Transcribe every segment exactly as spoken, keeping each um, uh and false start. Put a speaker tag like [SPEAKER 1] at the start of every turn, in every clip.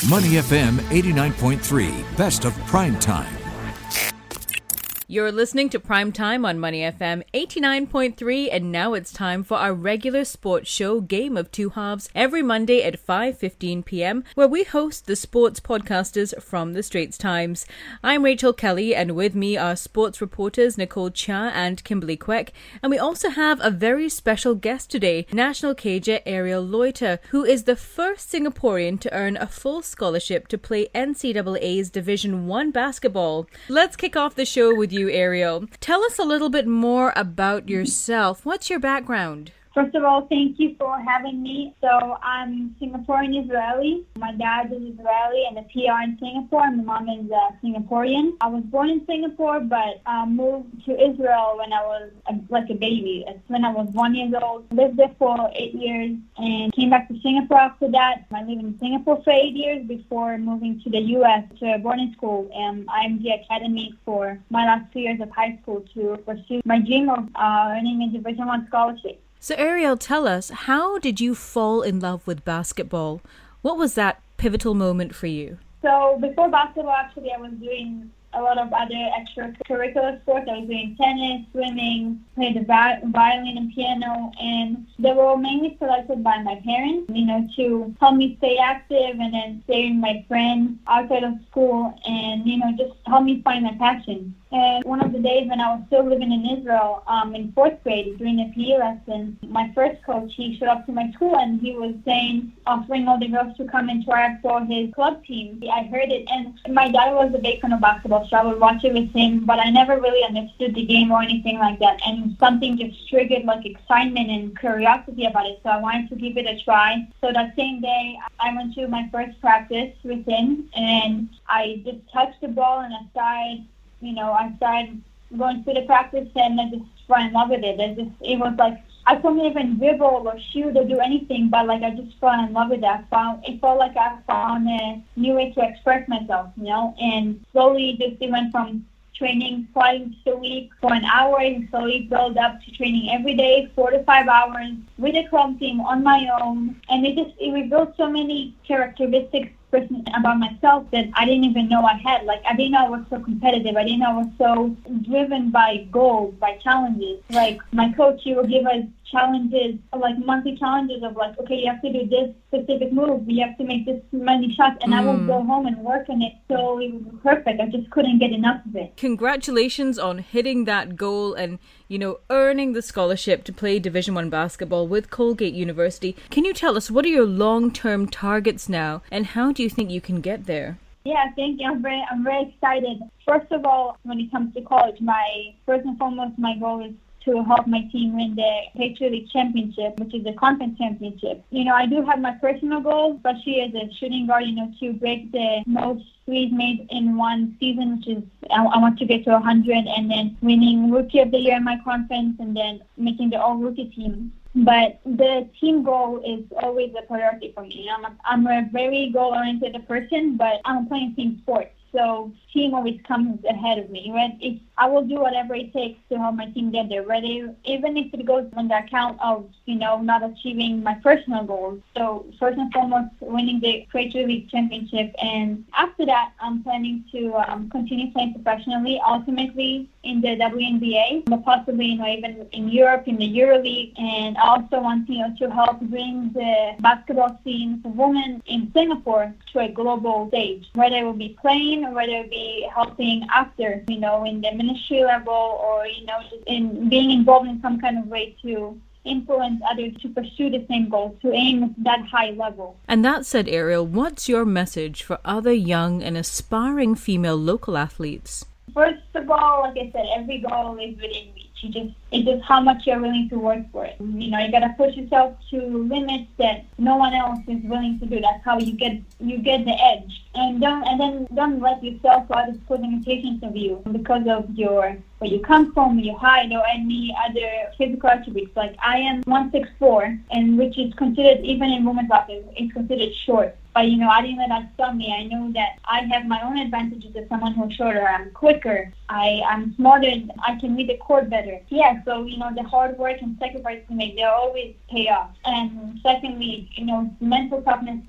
[SPEAKER 1] Money F M eighty-nine point three, best of prime time.
[SPEAKER 2] You're listening to Prime Time on Money F M eighty-nine point three, and now it's time for our regular sports show, Game of Two Halves, every Monday at five fifteen p.m, where we host the sports podcasters from the Straits Times. I'm Rachel Kelly, and with me are sports reporters Nicole Chia and Kimberly Quek, and we also have a very special guest today, National Cager Ariel Loiter, who is the first Singaporean to earn a full scholarship to play N C double A's Division one basketball. Let's kick off the show with you, Ariel. Tell us a little bit more about yourself. What's your background?
[SPEAKER 3] First of all, thank you for having me. So I'm Singaporean Israeli. My dad is Israeli and a P R in Singapore, and my mom is uh, Singaporean. I was born in Singapore, but uh, moved to Israel when I was uh, like a baby. It's when I was one year old. Lived there for eight years and came back to Singapore after that. I lived in Singapore for eight years before moving to the U S to a boarding school and I M G Academy for my last two years of high school to pursue my dream of uh, earning a Division one scholarship.
[SPEAKER 2] So Ariel, tell us, how did you fall in love with basketball? What was that pivotal moment for you?
[SPEAKER 3] So before basketball, actually, I was doing a lot of other extracurricular sports. I was doing tennis, swimming, played the violin and piano, and they were mainly selected by my parents, you know, to help me stay active and then stay with my friends outside of school and, you know, just help me find my passion. And one of the days when I was still living in Israel, um, in fourth grade, during a P E lesson, my first coach, he showed up to my school and he was saying, offering all the girls to come and try out for his club team. I heard it, and my dad was a big fan of basketball, so I would watch it with him, but I never really understood the game or anything like that. And something just triggered like excitement and curiosity about it, so I wanted to give it a try. So that same day, I went to my first practice with him, and I just touched the ball and I started You know, I started going through the practice and I just fell in love with it. I just, it was like, I couldn't even dribble or shoot or do anything, but like I just fell in love with it. I found, it felt like I found a new way to express myself, you know, and slowly just it went from training twice a week for an hour and slowly build up to training every day, four to five hours with a club team on my own. And it just, it revealed so many characteristics about myself that I didn't even know I had. Like, I didn't know I was so competitive. I didn't know I was so driven by goals, by challenges. Like, my coach, he would give us challenges, like monthly challenges of like, okay, you have to do this specific move. You have to make this many shots. And mm. I would go home and work on it. So it was perfect. I just couldn't get enough of it.
[SPEAKER 2] Congratulations on hitting that goal and, you know, earning the scholarship to play Division one basketball with Colgate University. Can you tell us, what are your long-term targets now, and how do you think you can get there?
[SPEAKER 3] Yeah, thank you. I'm very, I'm very excited. First of all, when it comes to college, my first and foremost, my goal is to help my team win the Patriot League Championship, which is the conference championship. You know, I do have my personal goals, especially as a shooting guard, you know, to break the most threes made in one season, which is, I, I want to get to one hundred, and then winning Rookie of the Year in my conference, and then making the all-rookie team. But the team goal is always a priority for me. I'm a, I'm a very goal-oriented person, but I'm playing team sports. So team always comes ahead of me, right? If I will do whatever it takes to help my team get there, whether, even if it goes on the account of, you know, not achieving my personal goals. So first and foremost, winning the Patriot League Championship. And after that, I'm planning to um, continue playing professionally, ultimately in the W N B A, but possibly, you know, even in Europe, in the EuroLeague. And I also want, you know, to help bring the basketball scene for women in Singapore to a global stage, whether it will be playing or whether it be helping after, you know, in the ministry level, or, you know, just in being involved in some kind of way to influence others to pursue the same goals, to aim at that high level.
[SPEAKER 2] And that said, Ariel, what's your message for other young and aspiring female local athletes?
[SPEAKER 3] First of all, like I said, every goal is within reach. You just, it's just how much you're willing to work for it. You know, you gotta push yourself to limits that no one else is willing to do. That's how you get you get the edge. And don't and then don't let yourself or others put limitations of you because of your where you come from, your height, or any other physical attributes. Like, I am one six four, and which is considered, even in women's hockey, it's considered short. But, you know, I didn't let that stop me. I know that I have my own advantages as someone who's shorter. I'm quicker. I, I'm smarter. I can read the court better. Yeah, so, you know, the hard work and sacrifice you make, they always pay off. And secondly, you know, mental toughness is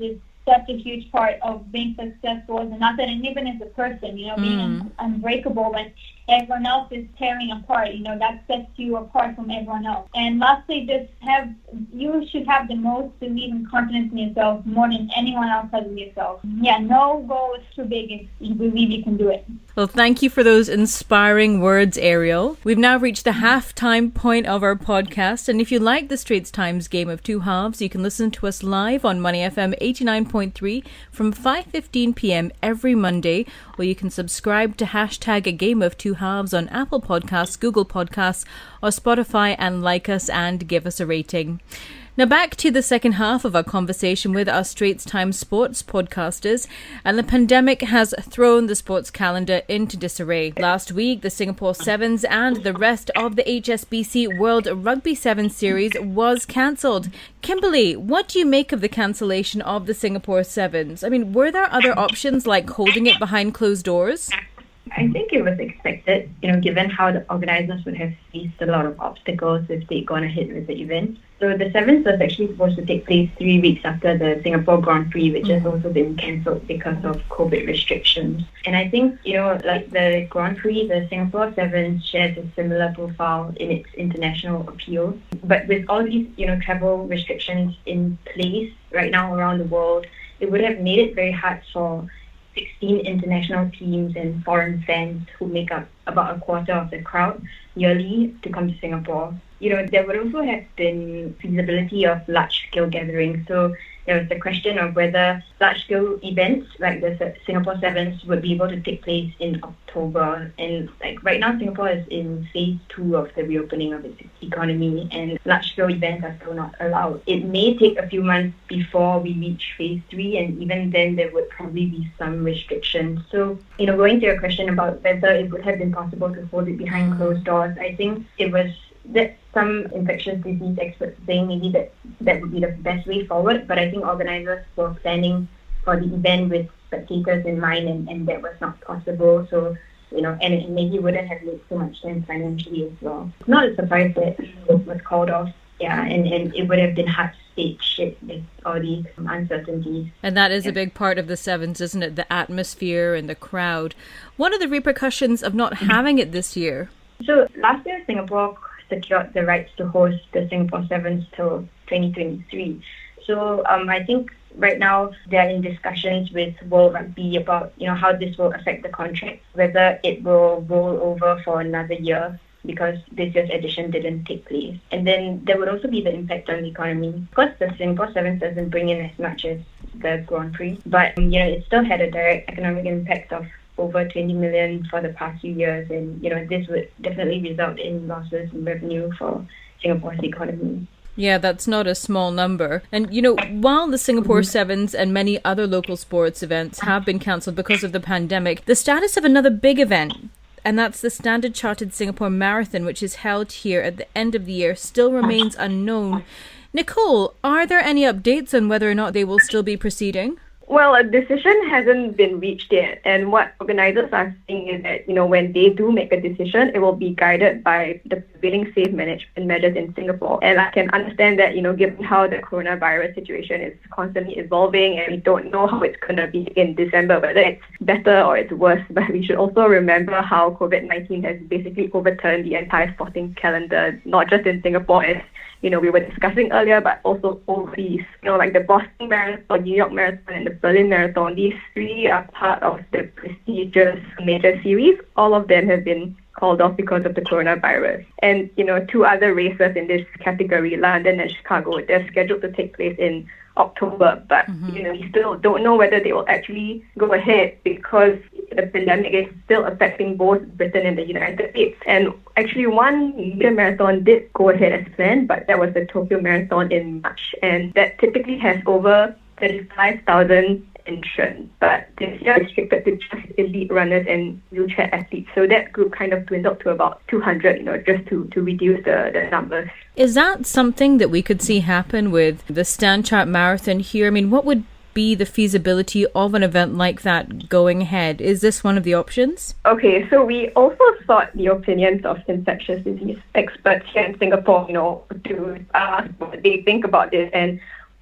[SPEAKER 3] such a huge part of being successful as an athlete and even as a person, you know, being
[SPEAKER 2] Mm.
[SPEAKER 3] un- unbreakable when everyone else is tearing apart, you know, that sets you apart from everyone else. And lastly, just have, you should have the most belief and confidence in yourself more than anyone else has in yourself. Yeah, no goal is too big if you believe you can do it.
[SPEAKER 2] Well, thank you for those inspiring words, Ariel. We've now reached the halftime point of our podcast, and if you like the Straits Times Game of Two Halves, you can listen to us live on Money F M eighty-nine point three from five fifteen p.m. every Monday, or you can subscribe to hashtag A Game of Two Halves on Apple Podcasts, Google Podcasts, or Spotify, and like us and give us a rating. Now back to the second half of our conversation with our Straits Times sports podcasters, and the pandemic has thrown the sports calendar into disarray. Last week, the Singapore Sevens and the rest of the H S B C World Rugby Sevens series was cancelled. Kimberly, what do you make of the cancellation of the Singapore Sevens? I mean, were there other options like holding it behind closed doors?
[SPEAKER 4] I think it was expected, you know, given how the organisers would have faced a lot of obstacles if they'd gone ahead with the event. So the Sevens was actually supposed to take place three weeks after the Singapore Grand Prix, which has also been cancelled because of COVID restrictions. And I think, you know, like the Grand Prix, the Singapore Sevens shares a similar profile in its international appeal. But with all these, you know, travel restrictions in place right now around the world, it would have made it very hard for sixteen international teams and foreign fans who make up about a quarter of the crowd yearly to come to Singapore. You know, there would also have been feasibility of large-scale gatherings. So there was the question of whether large-scale events like the Singapore Sevens would be able to take place in October. And like right now, Singapore is in phase two of the reopening of its economy, and large-scale events are still not allowed. It may take a few months before we reach phase three, and even then there would probably be some restrictions. So, you know, going to your question about whether it would have been possible to hold it behind closed doors, I think it was that some infectious disease experts saying maybe that that would be the best way forward, but I think organisers were planning for the event with spectators in mind, and, and that was not possible. So, you know, and it maybe wouldn't have made so much sense financially as well. It's not a surprise that it was called off, yeah, and, and it would have been hard to stage it with all these uncertainties.
[SPEAKER 2] And that is a big part of the Sevens, isn't it? The atmosphere and the crowd. What are the repercussions of not having it this year?
[SPEAKER 4] So last year, Singapore secured the rights to host the Singapore Sevens till twenty twenty-three. So um, I think right now they're in discussions with World Rugby about, you know, how this will affect the contract, whether it will roll over for another year because this year's edition didn't take place. And then there would also be the impact on the economy. Of course, the Singapore Sevens doesn't bring in as much as the Grand Prix, but, um, you know, it still had a direct economic impact of over twenty million for the past few years, and you know this would definitely result in losses in revenue for Singapore's economy.
[SPEAKER 2] Yeah, that's not a small number. And, you know, while the Singapore Sevens and many other local sports events have been cancelled because of the pandemic, the status of another big event, and that's the Standard Chartered Singapore Marathon, which is held here at the end of the year, still remains unknown. Nicole, are there any updates on whether or not they will still be proceeding?
[SPEAKER 5] Well, a decision hasn't been reached yet, and what organisers are saying is that, you know, when they do make a decision, it will be guided by the prevailing safe management measures in Singapore. And I can understand that, you know, given how the coronavirus situation is constantly evolving and we don't know how it's going to be in December, whether it's better or it's worse, but we should also remember how COVID nineteen has basically overturned the entire sporting calendar, not just in Singapore, as you know, we were discussing earlier, but also overseas. You know, like the Boston Marathon, New York Marathon, and the Berlin Marathon, these three are part of the prestigious major series. All of them have been called off because of the coronavirus. And, you know, two other races in this category, London and Chicago, they're scheduled to take place in October, but mm-hmm. you know, we still don't know whether they will actually go ahead because the pandemic is still affecting both Britain and the United States. And actually, one major marathon did go ahead as planned, but that was the Tokyo Marathon in March, and that typically has over thirty-five thousand entrants, but this year restricted to just elite runners and wheelchair athletes. So that group kind of dwindled to about two hundred, you know, just to, to reduce the, the numbers.
[SPEAKER 2] Is that something that we could see happen with the Stanchart Marathon here? I mean, what would be the feasibility of an event like that going ahead? Is this one of the options?
[SPEAKER 5] Okay, so we also sought the opinions of infectious disease experts here in Singapore, you know, to ask what they think about this. And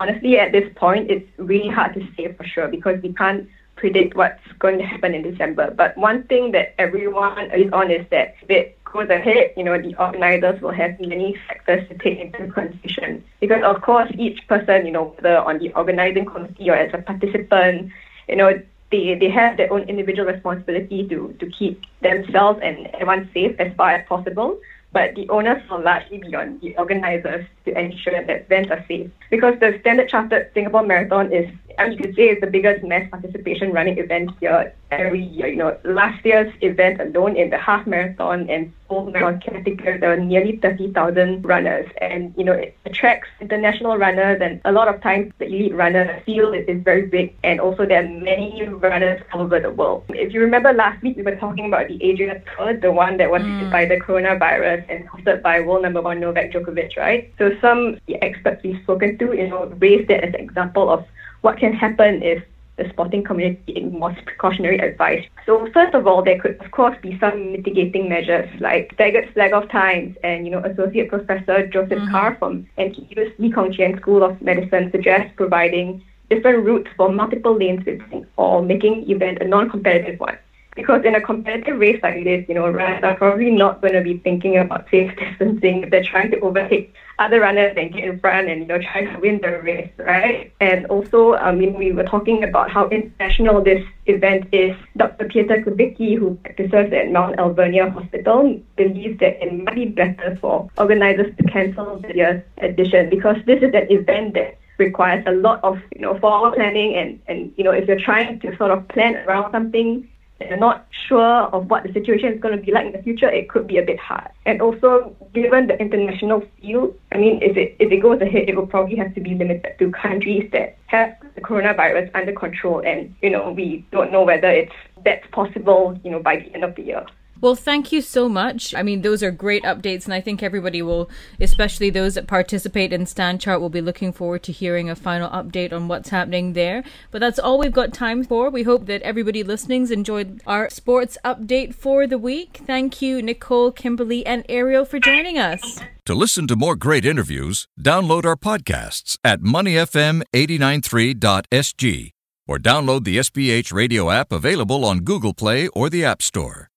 [SPEAKER 5] honestly, at this point, it's really hard to say for sure because we can't predict what's going to happen in December. But one thing that everyone is on is that if it goes ahead, you know, the organizers will have many factors to take into consideration. Because, of course, each person, you know, whether on the organizing committee or as a participant, you know, they, they have their own individual responsibility to, to keep themselves and everyone safe as far as possible. But the onus will largely be on the organizers to ensure that events are safe. Because the Standard Chartered Singapore Marathon is, I mean, you could say it's the biggest mass participation running event here every year. You know, last year's event alone in the half marathon and full marathon category, there were nearly thirty thousand runners. And, you know, it attracts international runners, and a lot of times the elite runner field is very big. And also there are many runners all over the world. If you remember last week, we were talking about the Adria Tour, the one that was mm. hit by the coronavirus and hosted by world number one Novak Djokovic, right? So some experts we've spoken to, you know, raised that as an example of what can happen if the sporting community ignores precautionary advice. So first of all, there could of course be some mitigating measures like staggered flag-off times, and you know, Associate Professor Joseph mm-hmm. Carr from N T U's Lee Kong Chian School of Medicine suggests providing different routes for multiple lanes or making event a non-competitive one. Because in a competitive race like this, you know, runners are probably not going to be thinking about safe distancing if they're trying to overtake other runners and get in front and, you know, try to win the race, right? And also, I mean, we were talking about how international this event is. Doctor Pieter Kubicki, who practices at Mount Alvernia Hospital, believes that it might be better for organizers to cancel the year's edition because this is an event that requires a lot of, you know, forward planning and, and, you know, if you're trying to sort of plan around something, you're not sure of what the situation is going to be like in the future, it could be a bit hard. And also, given the international field, I mean, if it if it goes ahead, it will probably have to be limited to countries that have the coronavirus under control. And, you know, we don't know whether it's that's possible, you know, by the end of the year.
[SPEAKER 2] Well, thank you so much. I mean, those are great updates, and I think everybody will, especially those that participate in StanChart, will be looking forward to hearing a final update on what's happening there. But that's all we've got time for. We hope that everybody listening's enjoyed our sports update for the week. Thank you, Nicole, Kimberly, and Ariel for joining us.
[SPEAKER 1] To listen to more great interviews, download our podcasts at money f m eight nine three dot s g or download the S B H radio app available on Google Play or the App Store.